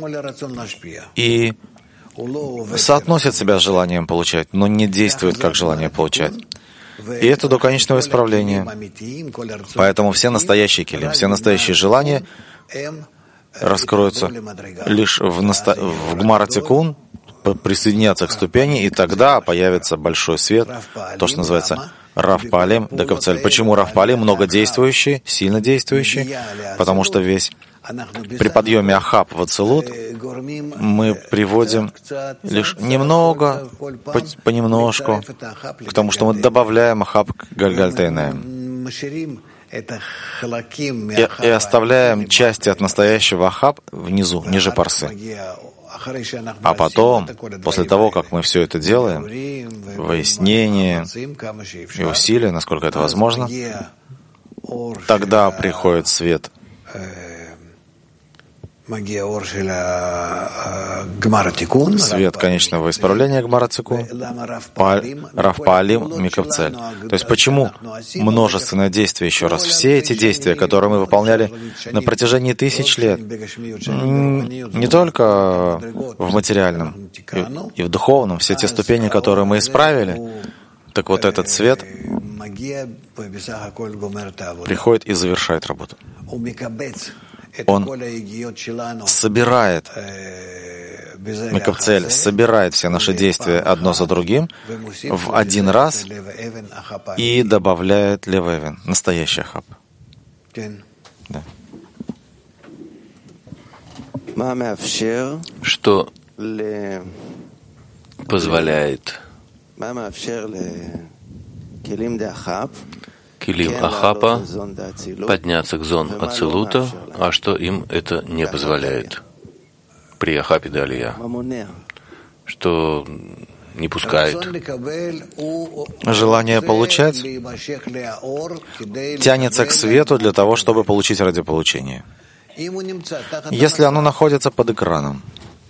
и соотносит себя с желанием получать, но не действует как желание получать. И это до конечного исправления. Поэтому все настоящие килим, все настоящие желания раскроются лишь в, наста... в Гмар Атикун, присоединятся к ступени, и тогда появится большой свет, то, что называется Рав Паалим де Кавцель. Почему Рав Паалим? Много действующий, сильно действующий, потому что весь при подъеме Ахаб в Ацилут мы приводим лишь немного, понемножку, к тому, что мы добавляем Ахаб к Гальгальтейнаем. И, и оставляем части от настоящего Ахаб внизу, ниже парсы. А потом, после того, как мы все это делаем, выяснение и усилия, насколько это возможно, тогда приходит свет свет конечного исправления Гмар Атикун, Рав Паалим Микавцель. То есть почему множественное действие, еще раз, все эти действия, которые мы выполняли на протяжении тысяч лет, не только в материальном и в духовном, все те ступени, которые мы исправили, так вот этот свет приходит и завершает работу. Он собирает, Микавцель собирает все наши действия одно за другим в один раз и добавляет левэвен, настоящий Ахаб. Да. Что позволяет килим Ахапа подняться к зон Ацилута, а что им это не позволяет при Ахапе де Алия, что не пускает. Желание получать тянется к свету для того, чтобы получить ради получения. Если оно находится под экраном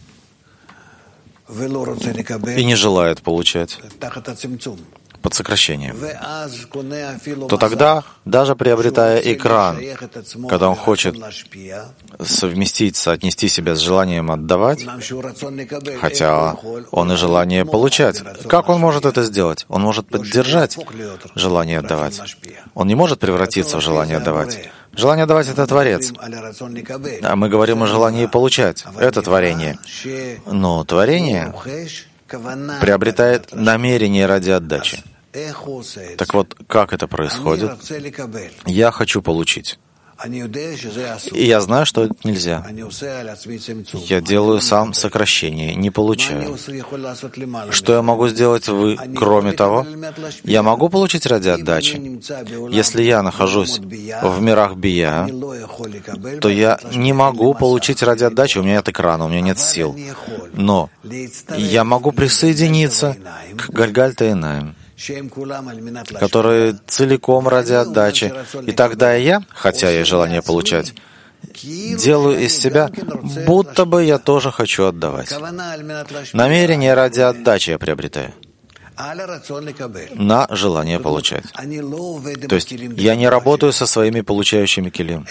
и не желает получать, под сокращением, то тогда, даже приобретая экран, когда он хочет совместить, соотнести себя с желанием отдавать, хотя он и желание получать, как он может это сделать? Он может поддержать желание отдавать. Он не может превратиться в желание отдавать. Желание отдавать — это Творец. А мы говорим о желании получать. Это творение. Но творение приобретает намерение ради отдачи. Так вот, как это происходит? Я хочу получить. И я знаю, что это нельзя. Я делаю сам сокращение, не получаю. Что я могу сделать вы, кроме того? Я могу получить ради отдачи. Если я нахожусь в мирах Бия, то я не могу получить ради отдачи, у меня нет экрана, у меня нет сил. Но я могу присоединиться к Гальгальтейнаем, которые целиком ради отдачи. И тогда я, хотя я желание получать, делаю из себя, будто бы я тоже хочу отдавать. Намерение ради отдачи я приобретаю. на желание получать. То есть я не работаю со своими получающими килим,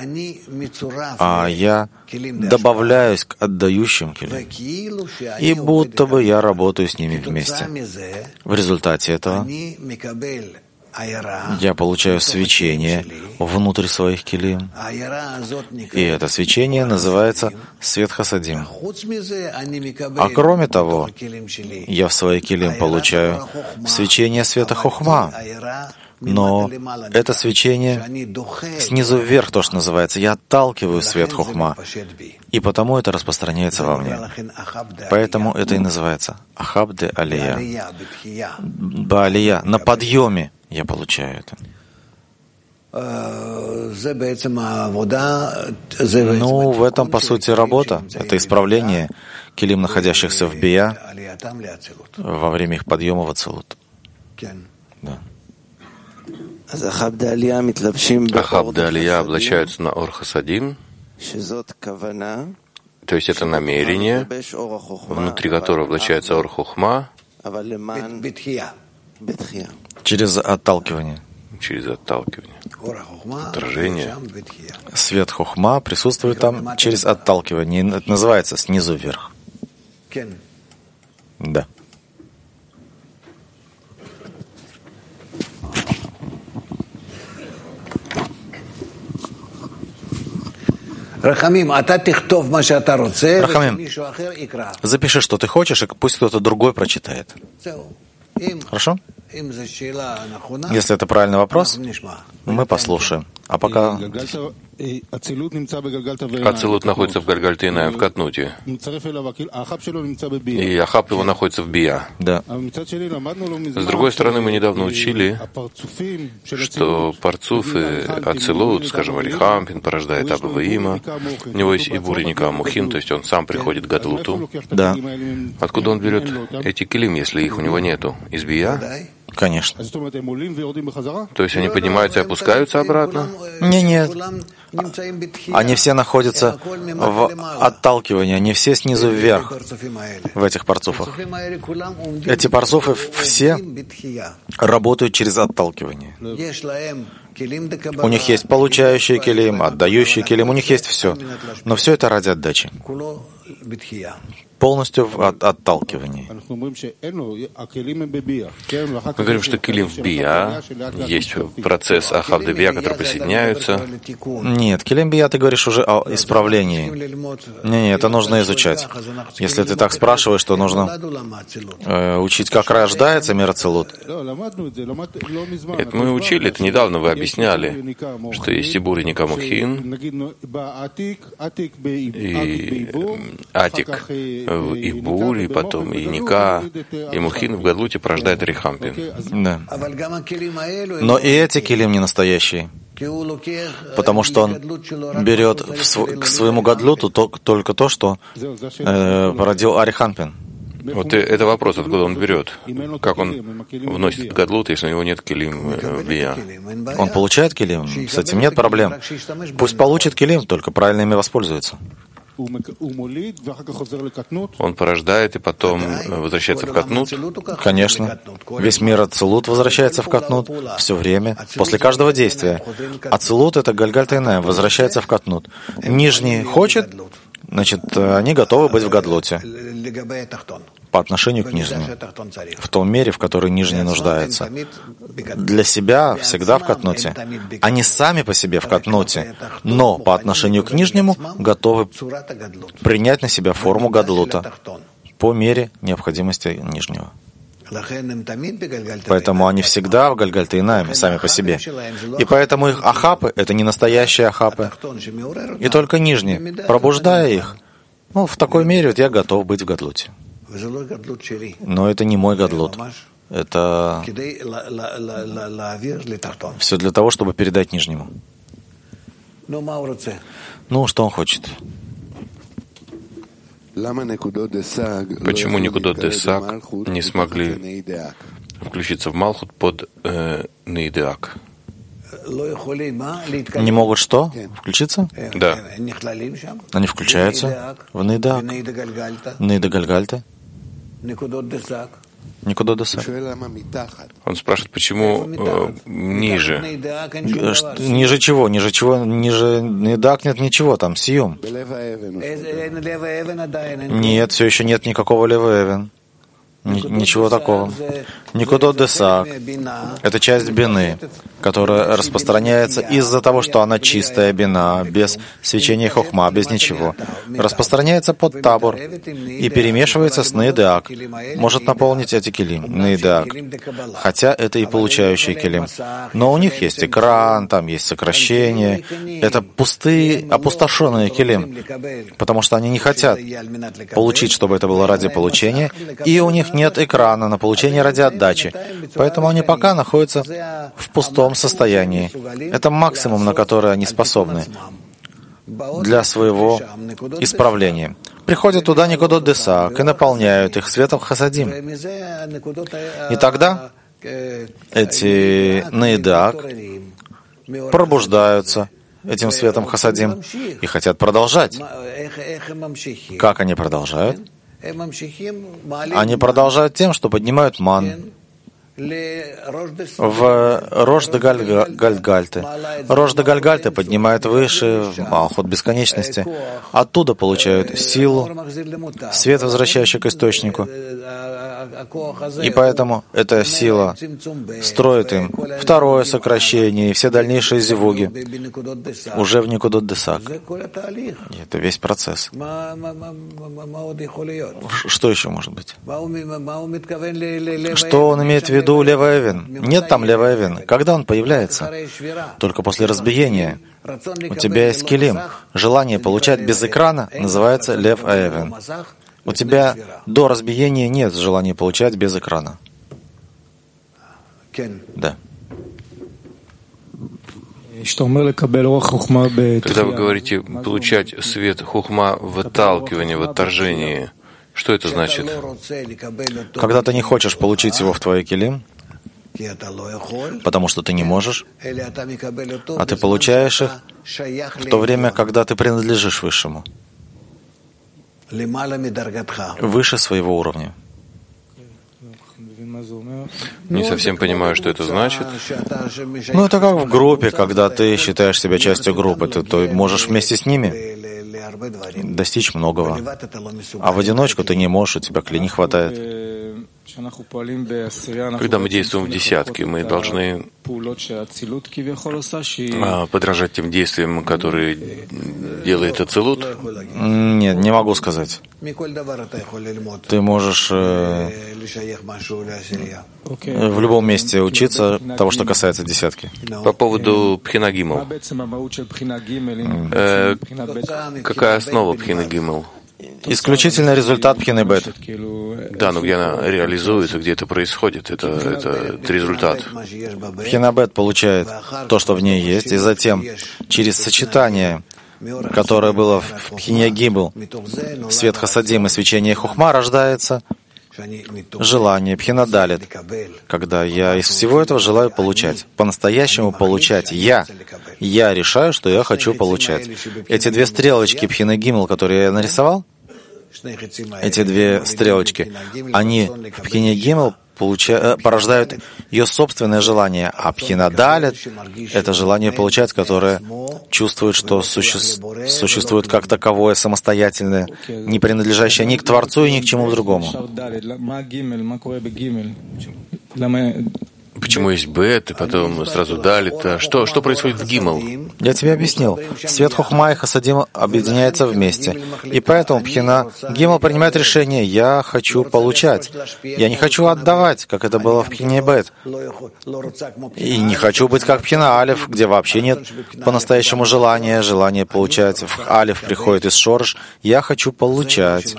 а я добавляюсь к отдающим килим. И будто бы я работаю с ними вместе. В результате этого я получаю свечение внутрь своих килим. И это свечение называется свет хасадим. А кроме того, я в свои килим получаю свечение света хохма. Но это свечение снизу вверх, то, что называется. Я отталкиваю свет хохма. И потому это распространяется во мне. Поэтому это и называется ахаб де алия. Баалия. На подъеме я получаю это. Ну, в этом, по сути, работа. Это исправление килим, находящихся в бия, во время их подъема в ацилут. Да. Ахаб де алия облачаются на ор хасадим, то есть это намерение, внутри которого облачается ор хохма, через отталкивание. Через отталкивание. Отражение. Свет хохма присутствует там через отталкивание. Это называется снизу вверх. Да. Рахамим, запиши, что ты хочешь, и пусть кто-то другой прочитает. Хорошо? Если это правильный вопрос, мы послушаем. А пока... Ацилут находится в Гальгальт-Инаим, в Катнуте. И Ахаб его находится в Бия. Да. С другой стороны, мы недавно учили, что парцуф и Ацилут, скажем, Арихампин, порождает Аба Ваима. У него есть Ибур и Ника Мухин, то есть он сам приходит к Гадлуту. Да. Откуда он берет эти килим, если их у него нету? Из Бия? Конечно. То есть они поднимаются и опускаются обратно? Не, нет. Они все находятся в отталкивании, они все снизу вверх в этих парцуфах. Эти парцуфы все работают через отталкивание. У них есть получающие килим, отдающие килим, у них есть все. Но все это ради отдачи. Полностью в от, отталкивании. Мы говорим, что килим в бия, есть процесс ахаб де бия, который присоединяются. Нет, килим бия, ты говоришь уже о исправлении. Не, не, это нужно изучать. Если ты так спрашиваешь, то нужно э, учить, как рождается мир ацилут. Это мы учили, это недавно вы объясняли, что есть Ибур и Ника Мухин, и Атик в Ибур, и потом и Ника, и Мухин в Гадлуте порождает Арихампин. Да. Но и эти килим не настоящие, потому что он берет в св- к своему Гадлуту то, только то, что э, породил Арихампин. Вот это вопрос, откуда он берет. Как он вносит Гадлут, если у него нет килим в бия? Он получает килим, с этим нет проблем. Пусть получит килим, только правильно ими воспользуется. Он порождает и потом возвращается в Катнут? Конечно. Весь мир ацилут возвращается в Катнут все время, после каждого действия. Ацилут — это Гальгальт-Инаим, возвращается в Катнут. Нижний хочет, значит, они готовы быть в Гадлуте по отношению к нижнему, в том мере, в которой нижний нуждается. Для себя всегда в Катнуте. Они сами по себе в Катнуте, но по отношению к нижнему готовы принять на себя форму Гадлута по мере необходимости нижнего. Поэтому они всегда в Гальгальт-Инаиме сами по себе. И поэтому их ахапы — это не настоящие ахапы. И только нижние, пробуждая их, ну, в такой мере вот я готов быть в Гадлуте. Но это не мой Гадлут. Это все для того, чтобы передать нижнему. Ну, что он хочет? Почему Никудот де Саг не смогли включиться в Малхут под э, Нейдеак? Не могут что? Включиться? Да. Они включаются в Нейдеак, Нейда Гальгальта. Никуда до сак. Он спрашивает, почему э, ниже? Ниже чего? Ниже чего? Ниже недак нет ничего, там сиюм. Нет, все еще нет никакого левэвен. Ничего такого. Никудот десак — это часть бины, которая распространяется из-за того, что она чистая бина, без свечения хохма, без ничего. Распространяется под табор и перемешивается с наидеак. Может наполнить эти килим, наидеак. Хотя это и получающий килим. Но у них есть экран, там есть сокращение. Это пустые, опустошенные килим, потому что они не хотят получить, чтобы это было ради получения, и у них нет экрана на получение ради отдачи. Поэтому они пока находятся в пустом состоянии. Это максимум, на который они способны для своего исправления. Приходят туда Никудот десак и наполняют их светом хасадим. И тогда эти наидак пробуждаются этим светом хасадим и хотят продолжать. Как они продолжают? Они продолжают тем, что поднимают ман в Рош де Гальгальте. Рош де Гальгальте поднимает выше, в Малхут бесконечности. Оттуда получают силу, свет, возвращающий к источнику. И поэтому эта сила строит им второе сокращение и все дальнейшие зивуги уже в Никудот десак. Это весь процесс. Что еще может быть? Что он имеет в виду левэвен? Нет там левэвен. Когда он появляется? Только после разбиения. У тебя есть килим. Желание получать без экрана называется лев-эвен. У тебя до разбиения нет желания получать без экрана. Да. Когда вы говорите получать свет хухма в отталкивании, в отторжении, что это значит? Когда ты не хочешь получить его в твой килим, потому что ты не можешь, а ты получаешь их в то время, когда ты принадлежишь Высшему, выше своего уровня. Не совсем понимаю, что это значит. Ну, это как в группе, когда ты считаешь себя частью группы, ты, ты можешь вместе с ними достичь многого. А в одиночку ты не можешь, у тебя клей не хватает. Когда мы действуем в десятке, мы должны подражать тем действиям, которые делает Ацилут? Нет, не могу сказать. Ты можешь э, в любом месте учиться того, что касается десятки. По поводу Пхина Гимел. Э, какая основа Пхина Гимел? Исключительно результат Пхины Бет. Да, но где она реализуется, где это происходит, это, это, это результат. Пхина Бет получает то, что в ней есть, и затем через сочетание, которое было в Пхине Гимел, свет хасадим и свечение хухма, рождается желание Пхина Далет, когда я из всего этого желаю получать, по-настоящему получать. Я, я решаю, что я хочу получать. Эти две стрелочки Пхина Гимел, которые я нарисовал, эти две стрелочки, они в Пхине Гимел получа... порождают ее собственное желание, а Пхина Далет — это желание получать, которое чувствует, что суще... существует как таковое, самостоятельное, не принадлежащее ни к Творцу и ни к чему другому. Почему есть бет, и потом сразу далит? Что, что происходит в Гимел? Я тебе объяснил. Свет хухма и хасадим объединяются вместе. И поэтому Пхина Гимел принимает решение: я хочу получать. Я не хочу отдавать, как это было в Пхине Бет. И не хочу быть как Пхина Алеф, где вообще нет по-настоящему желания, желание получать. В Алеф приходит из Шорш. Я хочу получать.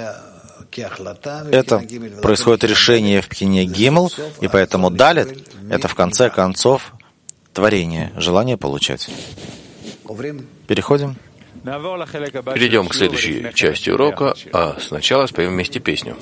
Это происходит решение в Пхине Гимел, и поэтому Далет — это в конце концов творение, желание получать. Переходим? Перейдем к следующей части урока, а сначала споем вместе песню.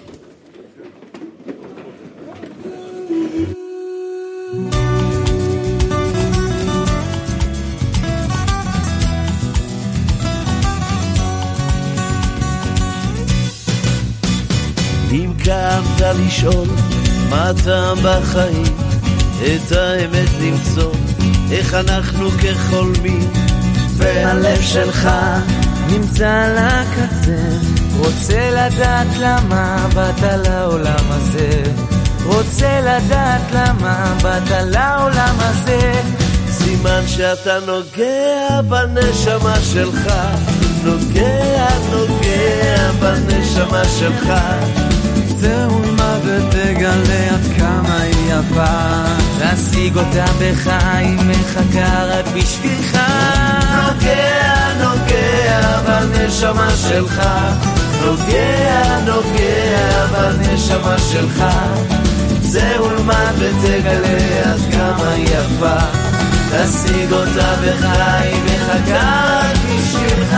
אם כאבת לי לשאול מה הטעם בחיים, את האמת למצוא, איך אנחנו כחולמים, והלב שלך נמצא על הקצה, רוצה לדעת למה באת לעולם הזה, רוצה לדעת למה באת לעולם הזה. סימן שאתה נוגע בנשמה שלך, נוגע, נוגע בנשמה שלך. זהו מה ותגלה עד כמה היא יפה, תשיג אותה בך, היא מחכה רק בשבילך. נוגע, נוגע בנשמה שלך, נוגע, נוגע בנשמה שלך. זהו מה ותגלה עד כמה היא יפה, תשיג אותה בך, היא מחכה רק בשבילך.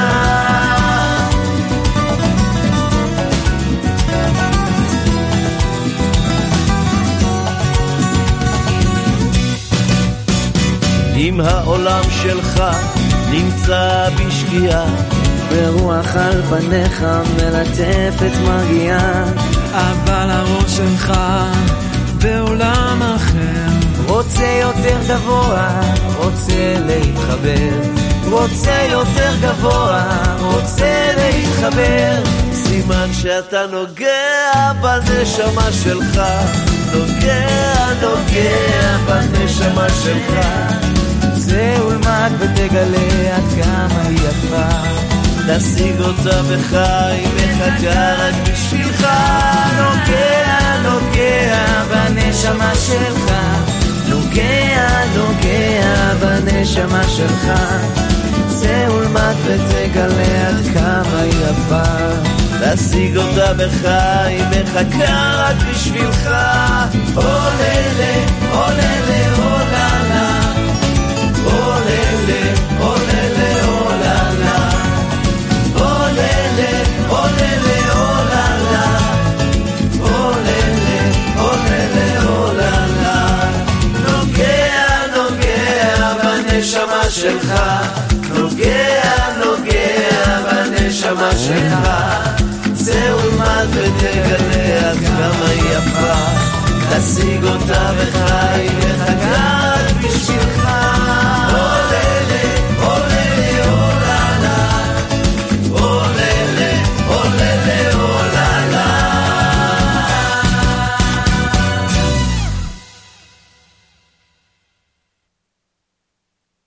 אם העולם שלך נמצא בשקיעה, ברוח על פניך מלטפת מגיעה, אבל הראש שלך בעולם אחר, רוצה יותר גבוה, רוצה להתחבר, רוצה יותר גבוה, רוצה להתחבר. סימן שאתה נוגע בנשמה שלך, נוגע, נוגע בנשמה שלך. זהו למד ותגלה עד כמה היא יפה, תשיג אותה בך, היא מחכה רק בשבילך. נוגע, נוגע בנשמה שלך, נוגע, נוגע בנשמה שלך. זהו למד ותגלה עד כמה היא יפה, תשיג אותה בך, היא מחכה רק בשבילך. אוללה, אוללה, אוללה, אוללה, אוללה, אוללה, אוללה, אוללה, אוללה, אוללה, אוללה, אוללה. נוגע, נוגע בנשמה שלך, נוגע, נוגע בנשמה שלך. זהו למד ותגלה עד כמה היא יפה,